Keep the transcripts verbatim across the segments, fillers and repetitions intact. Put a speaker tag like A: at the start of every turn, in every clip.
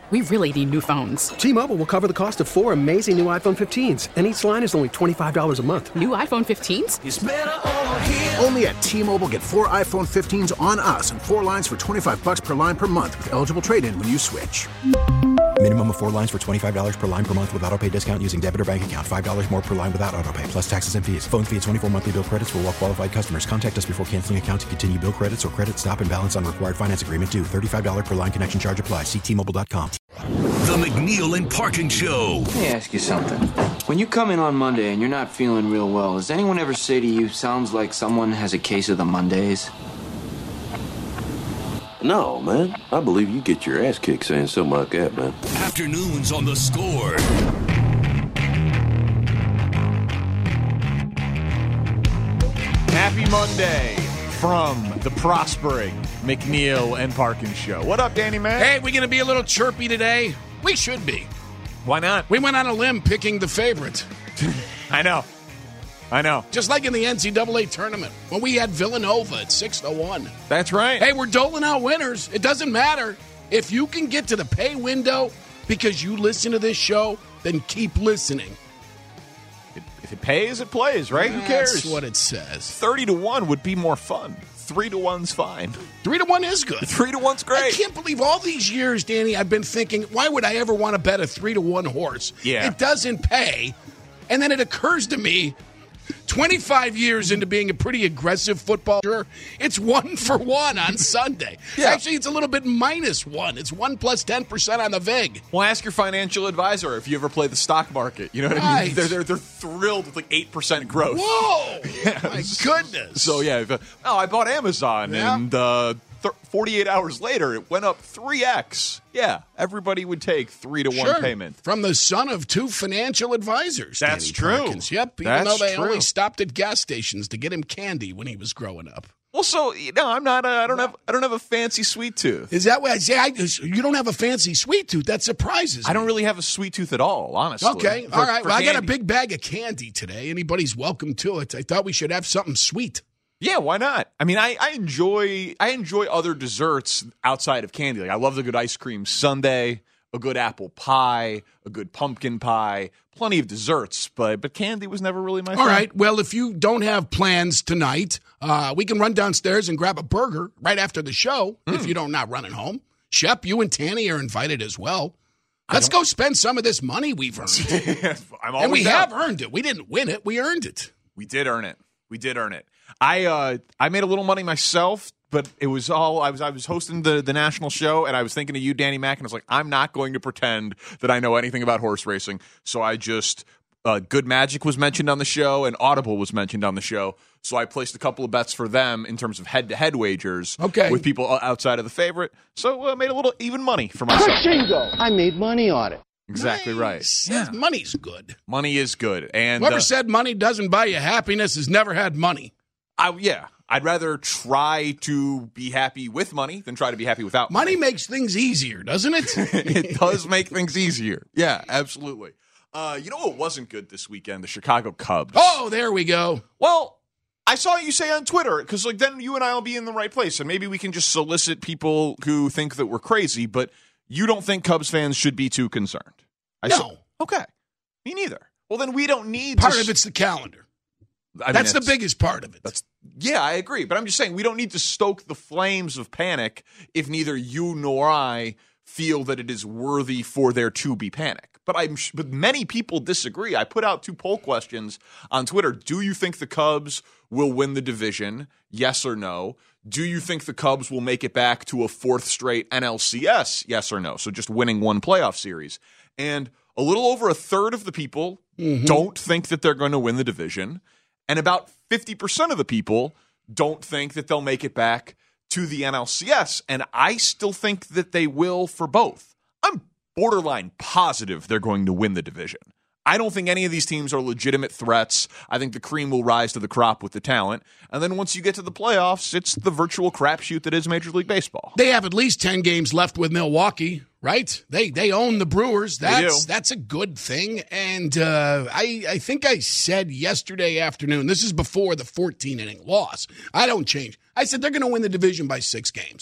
A: we really need new phones.
B: T-Mobile will cover the cost of four amazing new iPhone fifteens, and each line is only twenty-five dollars a month.
A: New iPhone fifteens?
C: It's better over here.
D: Only at T-Mobile, get four iPhone fifteens on us and four lines for twenty-five dollars per line per month with eligible trade-in when you switch.
E: Minimum of four lines for twenty-five dollars per line per month with autopay discount using debit or bank account. five dollars more per line without autopay, plus taxes and fees. Phone fee at twenty-four monthly bill credits for well-qualified customers. Contact us before canceling account to continue bill credits or credit stop and balance on required finance agreement due. thirty-five dollars per line connection charge applies. See T Mobile dot com.
F: The McNeil and Parkin Show.
G: Let me ask you something. When you come in on Monday and you're not feeling real well, does anyone ever say to you, sounds like someone has a case of the Mondays?
H: No, man. I believe you get your ass kicked saying something like that, man.
F: Afternoons on The Score.
I: Happy Monday from the prospering McNeil and Parkin Show. What up, Danny Mac?
J: Hey, we're going to be a little chirpy today. We should be.
I: Why not?
J: We went on a limb picking the favorite.
I: I know. I know.
J: Just like in the N C double A tournament when we had Villanova at six to one.
I: That's right.
J: Hey, we're doling out winners. It doesn't matter. If you can get to the pay window because you listen to this show, then keep listening.
I: If it pays, it plays, right?
J: That's
I: Who cares?
J: That's what it says.
I: thirty to one would be more fun. three to one's fine.
J: three to one is good.
I: three to one's great.
J: I can't believe all these years, Danny, I've been thinking, why would I ever want to bet a three to one horse?
I: Yeah.
J: It doesn't pay. And then it occurs to me, twenty-five years into being a pretty aggressive footballer, it's one for one on Sunday.
I: Yeah.
J: Actually, it's a little bit minus one. It's one plus ten percent on the vig.
I: Well, ask your financial advisor if you ever play the stock market. You know what I
J: Right.
I: mean? They're, they're, they're thrilled with like eight percent growth.
J: Whoa!
I: Yeah.
J: My goodness.
I: So, yeah. If, uh, oh, I bought Amazon,
J: Yeah.
I: and uh, th- forty-eight hours later, it went up three x. Yeah, everybody would take three to one
J: Sure.
I: payment.
J: From the son of two financial advisors.
I: That's
J: Danny
I: true.
J: Parkins. Yep, even
I: That's
J: though they
I: true.
J: only stopped at gas stations to get him candy when he was growing up.
I: Well, so you know, I'm not. A, I don't have. I don't have a fancy sweet tooth.
J: Is that what I say? I, you don't have a fancy sweet tooth. That surprises me.
I: I don't really have a sweet tooth at all, honestly.
J: Okay,
I: For-
J: all right.
I: for
J: Well, I got a
I: candy.
J: big bag of candy today. Anybody's welcome to it. I thought we should have something sweet.
I: Yeah, why not? I mean, I, I enjoy I enjoy other desserts outside of candy. Like I love the good ice cream sundae, a good apple pie, a good pumpkin pie, plenty of desserts, but but candy was never really my thing.
J: All right. Well, if you don't have plans tonight, uh, we can run downstairs and grab a burger right after the show.
I: Mm.
J: If you don't not running home, Shep, you and Tanny are invited as well. Let's go spend some of this money we've earned.
I: I'm
J: And we
I: always down.
J: have earned it. We didn't win it. We earned it.
I: We did earn it. We did earn it. I uh, I made a little money myself, but it was all I was. I was hosting the, the national show, and I was thinking of you, Danny Mac, and I was like, I'm not going to pretend that I know anything about horse racing. So I just uh, Good Magic was mentioned on the show, and Audible was mentioned on the show. So I placed a couple of bets for them in terms of head to head wagers.
J: Okay.
I: With people outside of the favorite, so I uh, made a little even money for myself.
K: I made money on it.
I: Exactly
J: Nice.
I: right.
J: Yeah. Money's good.
I: Money is good, and
J: Whoever
I: uh,
J: said money doesn't buy you happiness has never had money.
I: I, yeah, I'd rather try to be happy with money than try to be happy without money.
J: Money makes things easier, doesn't it?
I: It does make things easier. Yeah, absolutely. Uh, you know what wasn't good this weekend? The Chicago Cubs.
J: Oh, there we go.
I: Well, I saw you say on Twitter, because like then you and I will be in the right place, and maybe we can just solicit people who think that we're crazy, but you don't think Cubs fans should be too concerned. I
J: No.
I: saw- okay. Me neither. Well, then we don't need
J: Part
I: to
J: of it's the calendar.
I: I mean,
J: That's the biggest part of it.
I: That's yeah, I agree. But I'm just saying we don't need to stoke the flames of panic if neither you nor I feel that it is worthy for there to be panic. But I'm but many people disagree. I put out two poll questions on Twitter. Do you think the Cubs will win the division? Yes or no? Do you think the Cubs will make it back to a fourth straight N L C S? Yes or no? So just winning one playoff series. And a little over a third of the people mm-hmm. don't think that they're going to win the division. And about fifty percent of the people don't think that they'll make it back to the N L C S. And I still think that they will for both. I'm borderline positive they're going to win the division. I don't think any of these teams are legitimate threats. I think the cream will rise to the crop with the talent. And then once you get to the playoffs, it's the virtual crapshoot that is Major League Baseball.
J: They have at least ten games left with Milwaukee, right? They they own the Brewers. That's that's a good thing. And uh, I, I think I said yesterday afternoon, this is before the fourteen-inning loss. I don't change. I said they're going to win the division by six games.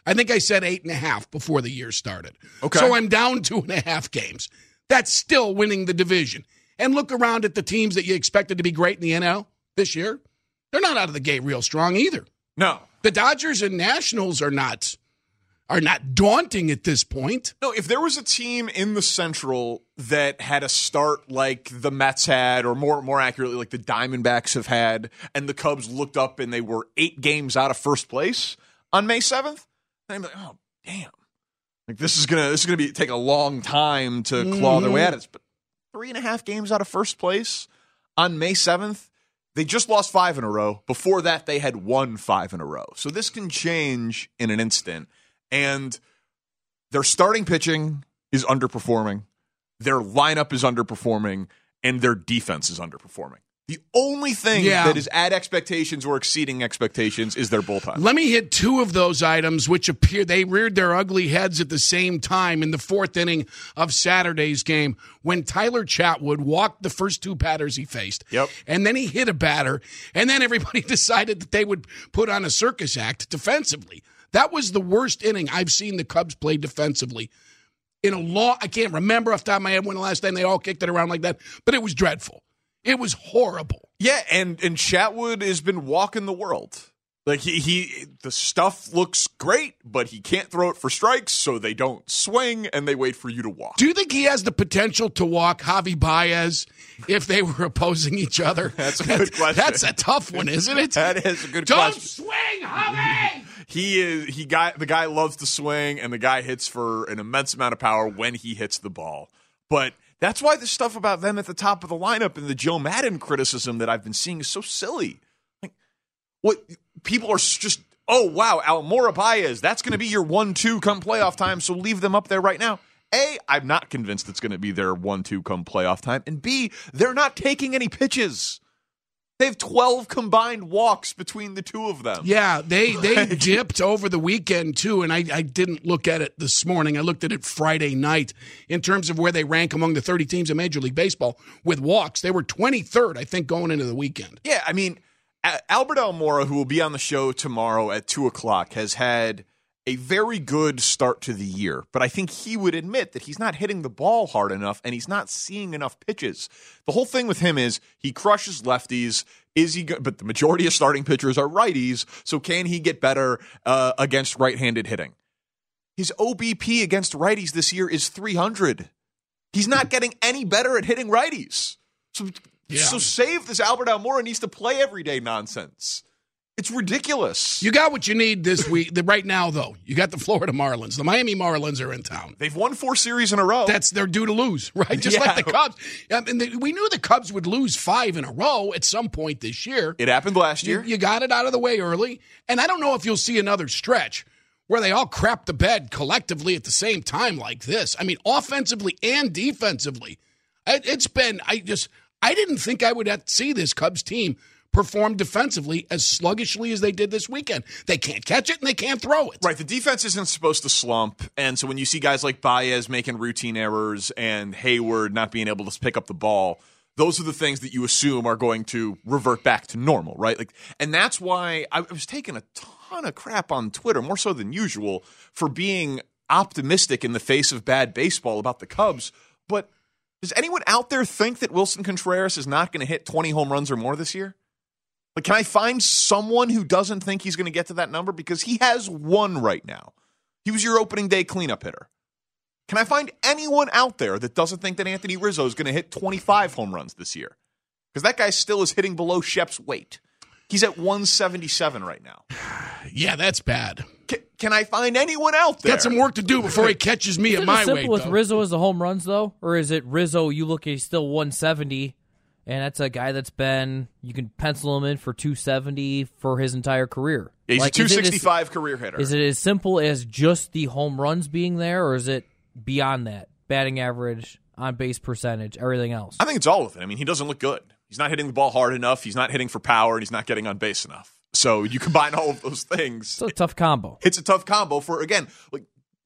J: I think I said eight and a half before the year started.
I: Okay.
J: So I'm down two and a half games. That's still winning the division. And look around at the teams that you expected to be great in the N L this year. They're not out of the gate real strong either.
I: No.
J: The Dodgers and Nationals are not are not daunting at this point.
I: No, if there was a team in the Central that had a start like the Mets had, or more more accurately, like the Diamondbacks have had, and the Cubs looked up and they were eight games out of first place on May seventh, I'm like, oh, damn. Like this is gonna this is gonna be take a long time to claw mm-hmm. their way at it. But three and a half games out of first place on May seventh. They just lost five in a row. Before that, they had won five in a row. So this can change in an instant. And their starting pitching is underperforming. Their lineup is underperforming. And their defense is underperforming. The only thing yeah. that is at expectations or exceeding expectations is their bullpen.
J: Let me hit two of those items, which appear they reared their ugly heads at the same time in the fourth inning of Saturday's game when Tyler Chatwood walked the first two batters he faced.
I: Yep.
J: And then he hit a batter, and then everybody decided that they would put on a circus act defensively. That was the worst inning I've seen the Cubs play defensively in a long – I can't remember off the top of my head when the last time they all kicked it around like that, but it was dreadful. It was horrible.
I: Yeah, and and Chatwood has been walking the world. Like he he the stuff looks great, but he can't throw it for strikes, so they don't swing and they wait for you to walk.
J: Do you think he has the potential to walk Javi Baez if they were opposing each other?
I: That's a good question.
J: That's a tough one, isn't it?
I: That is a good
J: don't
I: question.
J: Don't swing, Javi.
I: He is he got the guy loves to swing, and the guy hits for an immense amount of power when he hits the ball. But that's why the stuff about them at the top of the lineup and the Joe Madden criticism that I've been seeing is so silly. Like, what people are just, oh, wow, Almora Baez, that's going to be your one two come playoff time, so leave them up there right now. A, I'm not convinced it's going to be their one two come playoff time. And B, they're not taking any pitches. They have twelve combined walks between the two of them.
J: Yeah, they they dipped over the weekend, too, and I, I didn't look at it this morning. I looked at it Friday night in terms of where they rank among the thirty teams in Major League Baseball with walks. They were twenty-third, I think, going into the weekend.
I: Yeah, I mean, Albert Almora, who will be on the show tomorrow at two o'clock, has had a very good start to the year, but I think he would admit that he's not hitting the ball hard enough and he's not seeing enough pitches. The whole thing with him is he crushes lefties. Is he? Go- but the majority of starting pitchers are righties, so can he get better uh, against right-handed hitting? His O B P against righties this year is three hundred. He's not getting any better at hitting righties. So,
J: yeah.
I: so save this Albert Almora needs to play everyday nonsense. It's ridiculous.
J: You got what you need this week. The, right now, though, you got the Florida Marlins. The Miami Marlins are in town.
I: They've won four series in a row.
J: That's they're due to lose, right? Just yeah. like the Cubs. I mean, the, we knew the Cubs would lose five in a row at some point this year.
I: It happened last year.
J: You, you got it out of the way early. And I don't know if you'll see another stretch where they all crap the bed collectively at the same time like this. I mean, offensively and defensively. It, it's been, I just, I didn't think I would have to see this Cubs team perform defensively as sluggishly as they did this weekend. They can't catch it and they can't throw it.
I: Right, the defense isn't supposed to slump, and so when you see guys like Baez making routine errors and Hayward not being able to pick up the ball, those are the things that you assume are going to revert back to normal, right? Like, and that's why I was taking a ton of crap on Twitter, more so than usual, for being optimistic in the face of bad baseball about the Cubs. But does anyone out there think that Wilson Contreras is not going to hit twenty home runs or more this year? Like, can I find someone who doesn't think he's going to get to that number? Because he has one right now. He was your opening day cleanup hitter. Can I find anyone out there that doesn't think that Anthony Rizzo is going to hit twenty-five home runs this year? Because that guy still is hitting below Shep's weight. He's at one seventy-seven right now.
J: Yeah, that's bad.
I: Can, can I find anyone out there?
J: Got some work to do before he catches me
C: is
J: at my weight.
C: Is it simple with
J: though.
C: Rizzo as the home runs, though? Or is it Rizzo, you look at he's still one seventy, and that's a guy that's been, you can pencil him in for two seventy for his entire career.
I: Yeah, he's
C: like,
I: a two sixty-five as, career hitter.
C: Is it as simple as just the home runs being there, or is it beyond that? Batting average, on-base percentage, everything else?
I: I think it's all of it. I mean, he doesn't look good. He's not hitting the ball hard enough. He's not hitting for power, and he's not getting on base enough. So you combine all of those things.
C: It's a tough combo.
I: It's a tough combo for, again, like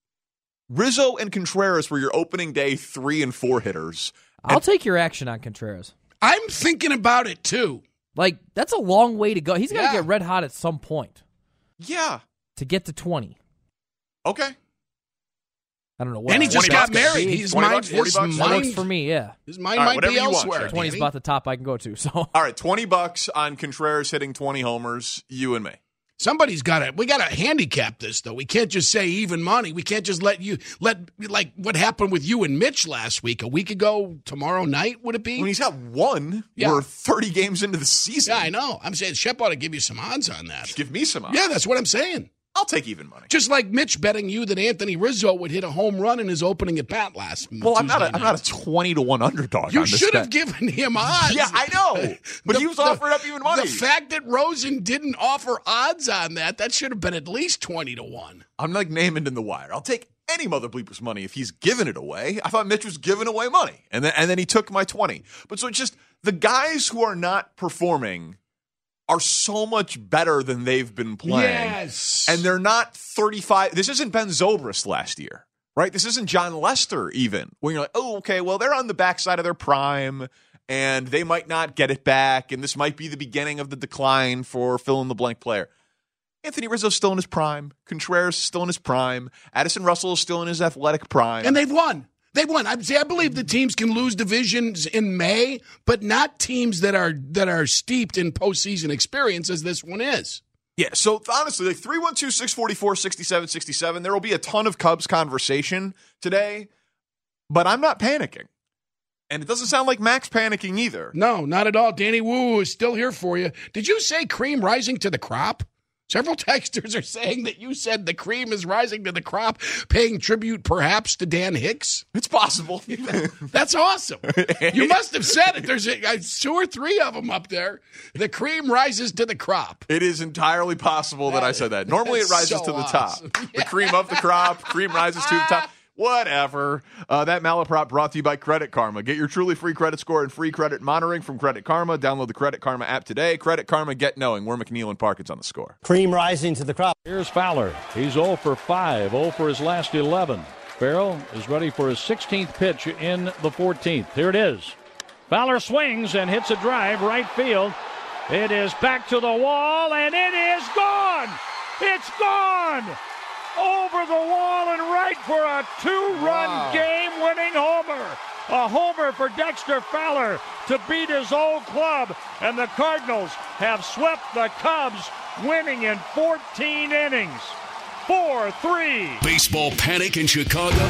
I: Rizzo and Contreras were your opening day three and four hitters.
C: I'll
I: and,
C: take your action on Contreras.
J: I'm thinking about it, too.
C: Like, that's a long way to go. He's got to
J: yeah.
C: get red hot at some point.
I: Yeah.
C: To get to twenty.
I: Okay.
C: I don't know what.
J: And he just got
I: bucks.
J: married. He's
I: twenty
J: mind,
I: bucks, forty
J: his
I: bucks?
C: That
J: mind,
C: works for me, yeah.
J: His mind
I: All right,
J: might be
I: whatever you want,
J: elsewhere.
I: Shay.
C: twenty is
J: Danny.
C: about the top I can go to. So
I: All right, twenty bucks on Contreras hitting twenty homers, you and me.
J: Somebody's got to. We got to handicap this, though. We can't just say even money. We can't just let you let like what happened with you and Mitch last week, a week ago. Tomorrow night, would it be?
I: When he's got one,
J: Yeah.
I: we're thirty games into the season.
J: Yeah, I know. I'm saying Shep ought to give you some odds on that.
I: Give me some odds.
J: Yeah, that's what I'm saying.
I: I'll take even money.
J: Just like Mitch betting you that Anthony Rizzo would hit a home run in his opening at bat last.
I: Well, I'm not. A,
J: Tuesday
I: I'm not
J: night.
I: a twenty to one underdog.
J: You
I: on this
J: should have
I: bet.
J: given him odds.
I: Yeah, I know, but
J: The-
I: he was
J: the-
I: offering up even money.
J: The fact that Rosen didn't offer odds on that, that should have been at least twenty to one.
I: I'm like naming in the wire. I'll take any mother bleeper's money if he's giving it away. I thought Mitch was giving away money, and then and then he took my twenty. But so it's just the guys who are not performing are so much better than they've been playing.
J: Yes.
I: And they're not thirty-five. This isn't Ben Zobrist last year, right? This isn't John Lester even. When you're like, oh, okay, well, they're on the backside of their prime, and they might not get it back, and this might be the beginning of the decline for fill-in-the-blank player. Anthony Rizzo's still in his prime. Contreras is still in his prime. Addison Russell is still in his athletic prime.
J: And they've won. They won. I, see, I believe the teams can lose divisions in May, but not teams that are that are steeped in postseason experience as this one is.
I: Yeah, so honestly, like three one two, six four four, six seven six seven, there will be a ton of Cubs conversation today, but I'm not panicking. And it doesn't sound like Mac's panicking either.
J: No, not at all. Danny Wu is still here for you. Did you say cream rising to the crop? Several texters are saying that you said the cream is rising to the crop, paying tribute perhaps to Dan Hicks.
I: It's possible.
J: That's awesome. You must have said it. There's a, two or three of them up there. The cream rises to the crop.
I: It is entirely possible that I said that. Normally it rises
J: so
I: to the
J: awesome.
I: top. The cream up the crop, cream rises to the top. Whatever. Uh, that Malaprop brought to you by Credit Karma. Get your truly free credit score and free credit monitoring from Credit Karma. Download the Credit Karma app today. Credit Karma, get knowing. We're McNeil and Parkins on the score.
L: Cream rising to the crop.
M: Here's Fowler. He's oh for five, oh for his last eleven. Farrell is ready for his sixteenth pitch in the fourteenth. Here it is. Fowler swings and hits a drive right field. It is back to the wall, and it is gone. It's gone. Over the wall and right for a two-run
J: Wow.
M: game-winning homer. A homer for Dexter Fowler to beat his old club. And the Cardinals have swept the Cubs, winning in fourteen innings. four three.
F: Baseball panic in Chicago.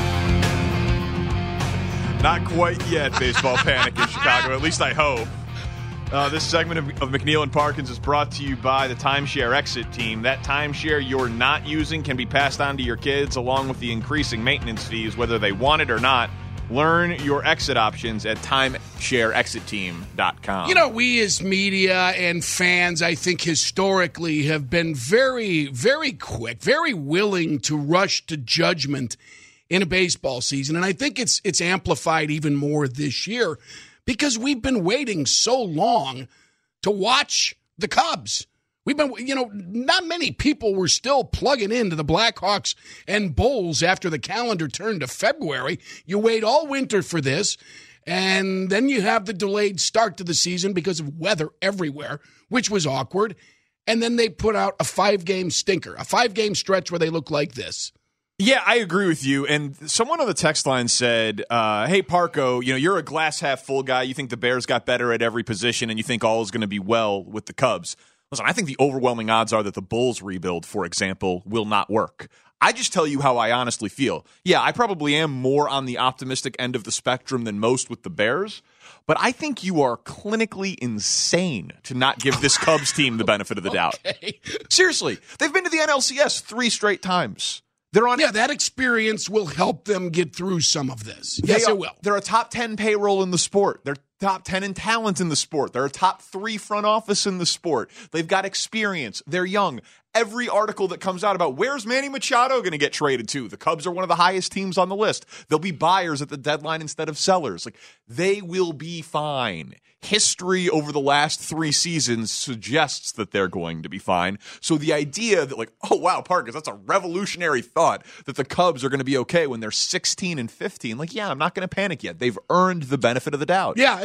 I: Not quite yet, baseball panic in Chicago. At least I hope. Uh, this segment of, of McNeil and Parkins is brought to you by the Timeshare Exit Team. That timeshare you're not using can be passed on to your kids along with the increasing maintenance fees, whether they want it or not. Learn your exit options at timeshare exit team dot com.
J: You know, we as media and fans, I think historically have been very, very quick, very willing to rush to judgment in a baseball season. And I think it's it's amplified even more this year because we've been waiting so long to watch the Cubs. We've been, you know, not many people were still plugging into the Blackhawks and Bulls after the calendar turned to February. You wait all winter for this, and then you have the delayed start to the season because of weather everywhere, which was awkward. And then they put out a five-game stinker, a five-game stretch where they look like this.
I: Yeah, I agree with you. And someone on the text line said, uh, hey, Parco, you know, you're a glass half full guy. You think the Bears got better at every position, and you think all is going to be well with the Cubs. Listen, I think the overwhelming odds are that the Bulls rebuild, for example, will not work. I just tell you how I honestly feel. Yeah, I probably am more on the optimistic end of the spectrum than most with the Bears, but I think you are clinically insane to not give this Cubs team the benefit of the doubt.
J: Okay.
I: Seriously, they've been to the N L C S three straight times. They're on.
J: Yeah, that experience will help them get through some of this. Yes,
I: are,
J: it will.
I: They're a top ten payroll in the sport. They're top ten in talent in the sport. They're a top three front office in the sport. They've got experience. They're young. Every article that comes out about where's Manny Machado going to get traded to, the Cubs are one of the highest teams on the list. They'll be buyers at the deadline instead of sellers. Like, they will be fine. History over the last three seasons suggests that they're going to be fine. So the idea that, like, oh, wow, Parkers, that's a revolutionary thought that the Cubs are going to be okay when they're sixteen and fifteen. Like, yeah, I'm not going to panic yet. They've earned the benefit of the doubt.
J: Yeah,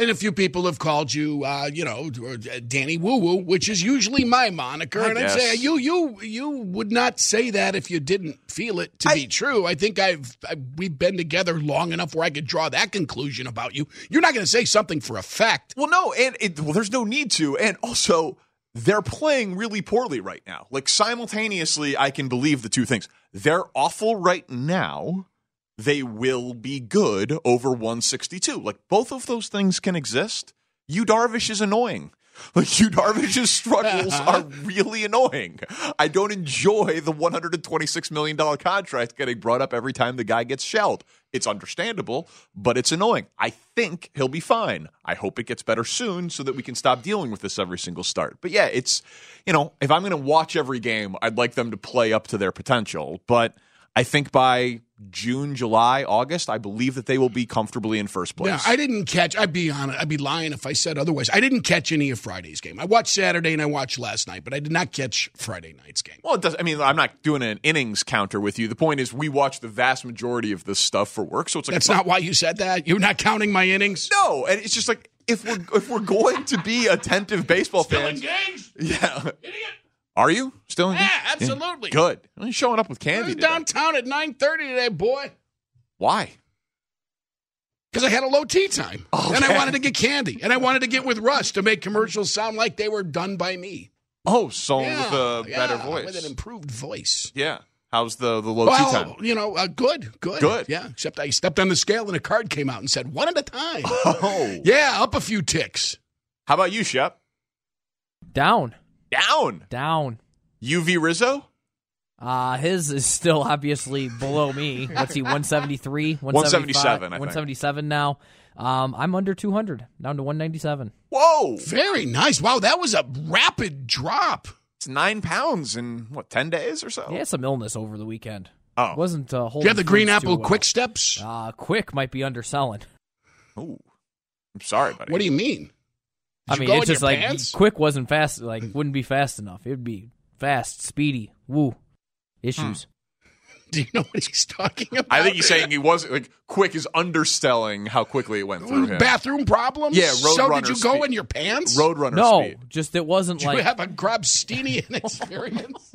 J: and a few people have called you, uh, you know, Danny Woo Woo, which is usually my moniker.
I: I
J: and
I: guess.
J: I'd say you, you, you would not say that if you didn't feel it to I, be true. I think I've I, we've been together long enough where I could draw that conclusion about you. You're not going to say something for a fact.
I: Well, no, and it, well, there's no need to, and also they're playing really poorly right now. Like simultaneously, I can believe the two things. They're awful right now. They will be good over one sixty-two. Like, both of those things can exist. Yu Darvish is annoying. Like, Yu Darvish's struggles are really annoying. I don't enjoy the one hundred twenty-six million dollars contract getting brought up every time the guy gets shelled. It's understandable, but it's annoying. I think he'll be fine. I hope it gets better soon so that we can stop dealing with this every single start. But yeah, it's, you know, if I'm going to watch every game, I'd like them to play up to their potential. But I think by June, July, August, I believe that they will be comfortably in first place.
J: Yeah, I didn't catch, I'd be honest, I'd be lying if I said otherwise. I didn't catch any of Friday's game. I watched Saturday and I watched last night, but I did not catch Friday night's game.
I: Well, it does. I mean, I'm not doing an innings counter with you. The point is we watch the vast majority of this stuff for work. So it's like
J: That's not why you said that? You're not counting my innings?
I: No, and it's just like, if we're if we're going to be attentive baseball
J: Still
I: fans.
J: engaged?
I: Yeah.
J: Idiot.
I: Are you still in?
J: Yeah, absolutely.
I: Yeah. Good. You're showing up with candy.
J: I was
I: today.
J: downtown at nine thirty today, boy.
I: Why?
J: Because I had a low tea time.
I: Okay.
J: And I wanted to get candy. And I wanted to get with Russ to make commercials sound like they were done by me.
I: Oh, so
J: yeah,
I: with a
J: yeah,
I: better voice.
J: With an improved voice.
I: Yeah. How's the, the low
J: well,
I: tea time?
J: You know, uh, good, good.
I: Good.
J: Yeah, except I stepped on the scale and a card came out and said, one at a time.
I: Oh.
J: Yeah, up a few ticks.
I: How about you, Shep?
C: Down.
I: Down.
C: Down.
I: U V Rizzo?
C: Uh, his is still obviously below me. What's he, one seventy-three?
I: one seventy-seven, I think.
C: one seventy-seven now. Um, I'm under two hundred, down to one ninety-seven.
I: Whoa.
J: Very nice. Wow, that was a rapid drop.
I: It's nine pounds in, what, ten days or so?
C: He had some illness over the weekend.
I: Oh.
C: It wasn't uh, holding
J: Do you have the Green
C: fruits
J: Apple
C: too well.
J: Quick Steps?
C: Uh, Quick might be underselling.
I: Ooh. I'm sorry, buddy.
J: What do you mean? Did
C: I
J: you
C: mean,
J: go
C: it's
J: in
C: just
J: your
C: like
J: pants?
C: Quick wasn't fast, like wouldn't be fast enough. It would be fast, speedy. Woo. Issues.
J: Hmm. Do you know what he's talking about?
I: I think he's saying he wasn't, like, Quick is underselling how quickly it went through him.
J: Bathroom problems?
I: Yeah, road
J: So
I: runner
J: did you go
I: speed.
J: in your pants?
I: Roadrunner
C: No,
I: speed.
C: just it wasn't
J: Did
C: like
J: you have a Grabstinian experience?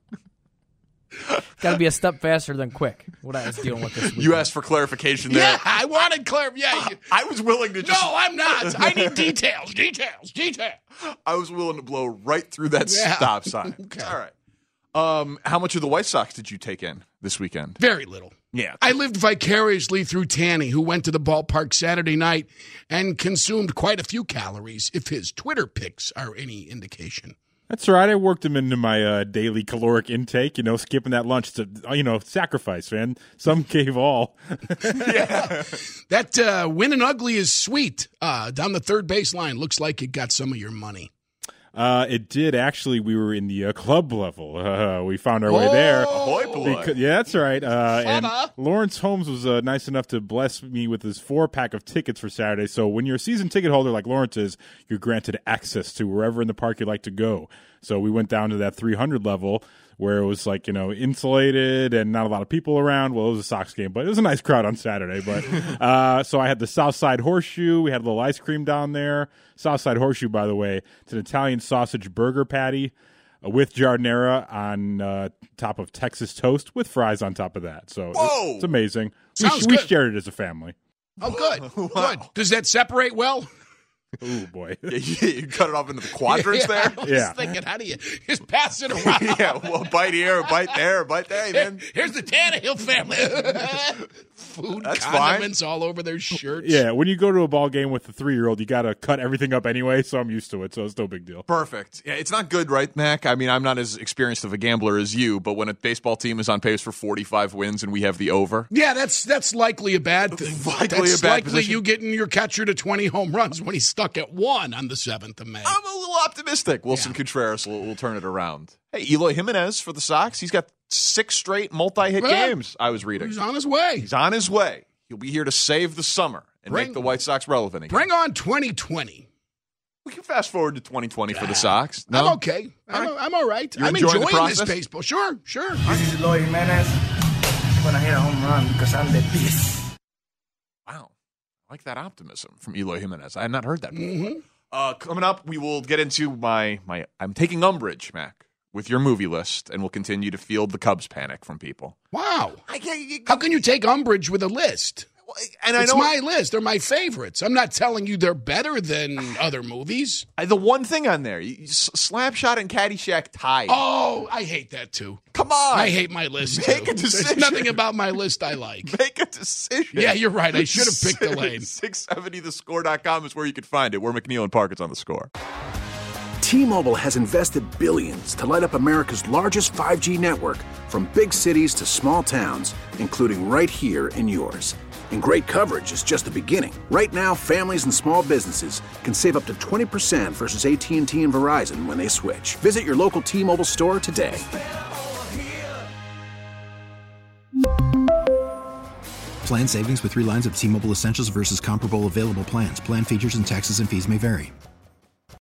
C: got to be a step faster than Quick. What I was dealing with this week.
I: You asked for clarification there.
J: Yeah, I wanted clar- Yeah, you-
I: I was willing to just.
J: No, I'm not. I need details, details, details.
I: I was willing to blow right through that
J: Yeah.
I: stop sign.
J: Okay.
I: All right. Um, how much of the White Sox did you take in this weekend?
J: Very little.
I: Yeah.
J: I lived vicariously through Tanny, who went to the ballpark Saturday night and consumed quite a few calories, if his Twitter pics are any indication.
L: That's right. I worked them into my uh, daily caloric intake. You know, skipping that lunch to, you know, sacrifice, man. Some gave all.
J: Yeah. That uh, winning ugly is sweet. Uh, down the third baseline, looks like it got some of your money.
L: Uh, it did. Actually, we were in the uh, club level. Uh, we found our way there.
I: Ahoy, boy.
L: Because, yeah, that's right. Uh, and
J: Fada.
L: Lawrence Holmes was uh, nice enough to bless me with his four-pack of tickets for Saturday. So when you're a season ticket holder like Lawrence is, you're granted access to wherever in the park you'd like to go. So we went down to that three hundred level where it was like, you know, insulated and not a lot of people around. Well, it was a Sox game, but it was a nice crowd on Saturday. But uh, so I had the Southside Horseshoe. We had a little ice cream down there. Southside Horseshoe, by the way, it's an Italian sausage burger patty uh, with giardiniera on uh, top of Texas toast with fries on top of that. So
I: Whoa.
L: it's, it's amazing. We,
J: Sounds
L: we
J: good.
L: shared it as a family.
J: Oh, good.
I: Wow.
J: Good. Does that separate well?
L: Oh, boy.
I: Yeah, you, you cut it off into the quadrants
J: Yeah,
I: there?
J: I was
L: Yeah.
J: thinking, how do you just pass it around?
I: Yeah, well, bite here, a bite there, a bite there. Hey, man.
J: Here's the Tannehill family. Food,
I: That's
J: condiments all over their shirts.
L: Yeah, when you go to a ball game with a three-year-old, you got to cut everything up anyway, so I'm used to it, so it's no big deal.
I: Perfect. Yeah, it's not good, right, Mac? I mean, I'm not as experienced of a gambler as you, but when a baseball team is on pace for forty-five wins and we have the over,
J: Yeah, that's that's likely a bad thing.
I: Likely
J: that's
I: a bad
J: likely
I: position.
J: you getting your catcher to twenty home runs when he's stuck at one on the seventh of May.
I: I'm a little optimistic. Wilson
J: Yeah.
I: Contreras will, will turn it around. Hey, Eloy Jimenez for the Sox. He's got six straight multi-hit
J: Well,
I: games, I was reading.
J: He's on his way.
I: He's on his way. He'll be here to save the summer and
J: Bring-
I: make the White Sox relevant again.
J: Bring on twenty twenty.
I: We can fast forward to twenty twenty for the Sox. No?
J: I'm okay. I'm,
I: All right.
J: I'm all right.
I: You're
J: I'm
I: enjoying the
J: enjoying this
I: process?
J: baseball. Sure, sure.
N: This is Eloy Jimenez. I'm going to hit a home run because I'm the beast.
I: Wow. I like that optimism from Eloy Jimenez. I had not heard that before.
J: Mm-hmm.
I: Uh, coming up, we will get into my my. I'm taking umbrage, Mac, with your movie list, and we'll continue to field the Cubs panic from people.
J: Wow.
I: I can't, you,
J: How can you take umbrage with a list?
I: And I
J: it's
I: know
J: my list. They're my favorites. I'm not telling you they're better than other movies.
I: I, the one thing on there, you, Slapshot and Caddyshack tied.
J: Oh, I hate that too.
I: Come on.
J: I hate my list
I: Make
J: too.
I: a decision.
J: There's nothing about my list I like.
I: Make a decision.
J: Yeah, you're right. I should have picked the lane.
I: six seventy the score dot com is where you can find it. We're McNeil and Park. It's on The Score.
D: T-Mobile has invested billions to light up America's largest five G network, from big cities to small towns, including right here in yours. And great coverage is just the beginning. Right now, families and small businesses can save up to twenty percent versus A T and T and Verizon when they switch. Visit your local T-Mobile store today.
E: Plan savings with three lines of T-Mobile Essentials versus comparable available plans. Plan features and taxes and fees may vary.